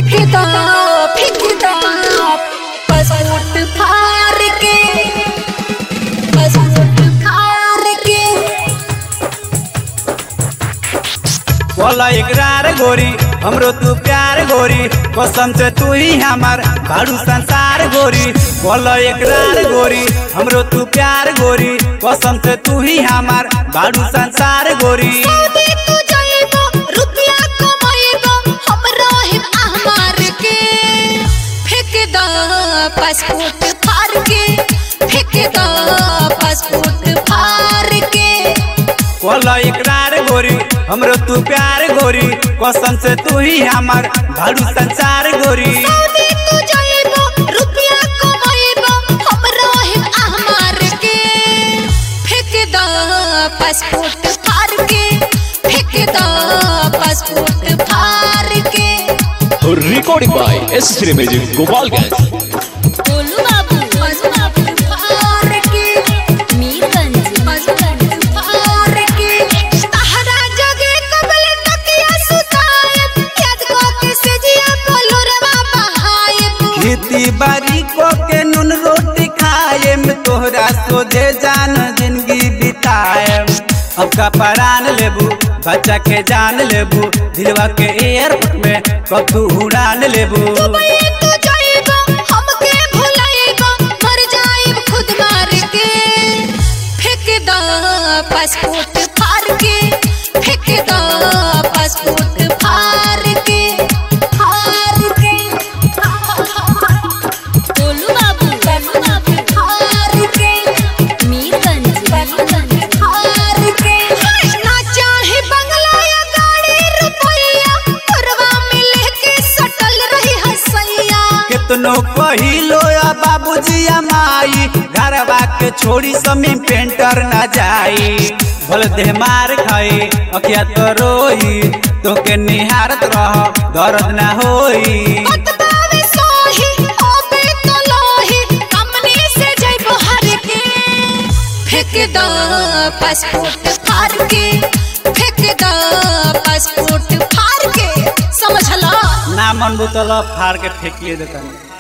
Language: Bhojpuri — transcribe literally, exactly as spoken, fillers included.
फेंक दो फेंक दो पासपोर्ट फाड़ के पासपोर्ट फाड़ के बोला इकरार गोरी हमरो तू प्यार गोरी कसम से तू ही हमार भाड़ू संसार गोरी बोला इकरार गोरी हमरो तू प्यार गोरी कसम से तू ही हमार भाड़ू संसार गोरी सऊदी तू जाइबो रुपया कमाइबो हम रहिब हमार के फेंक दो पासपोर्ट फाड़ के फेंक दो पासपोर्ट फाड़ के बोला इकरार गोरी हमरो तू प्यार गोरी कसम से तू ही हमार भाड़ू संसार गोरी सऊदी तू जाइबो रुपया कमाइबो हम रहिब हमार के फेंक दो पासपोर्ट फाड़ के फेंक दो पासपोर्ट फाड़ के Recording by S three Music Gopalganj। बोलू बाबू पासपोर्ट फाड़ के मीरगंज पासपोर्ट फाड़ के तहरा जगे कबल तकिया सुतायब याद को के सजिया बोलू रे बाबा हायब खेती बाड़ी को के नून रोटी खाए में तोहरा सोझे जान जिंदगी बिताए अब का परान लेबू बच्चा के जान लेबू दिलवा के एयरपोर्ट में कब तू उड़ान लेबू दुबई तू जाइबो हमके भुलाइबो मर जाइब खुद मार के फेंक दो पासपोर्ट फाड़ के फेंक दो पासपोर्ट फाड़ के फाड़ के बोलू बाबू बोलू बाबू फाड़ के मीरगंज मीरगंज फाड़ के ना चाहे बंगला या गाड़ी रुपया करवा में लेके सटल रही हसैया कितनो कहिलो या बाबूजी या माई घरवा के छोड़ी समी पेंटर ना जाई भल देह मार खाई अखिया तो रोई तो के निहारत रह दर्द ना होई बतावे सोही ओबे तो लोही कंपनी से जइबो हर के फेंक दो पासपोर्ट फाड़ के फेंक दो पासपोर्ट फाड़ के समझला ना मन बुतल फाड़ के फेंक लिए देता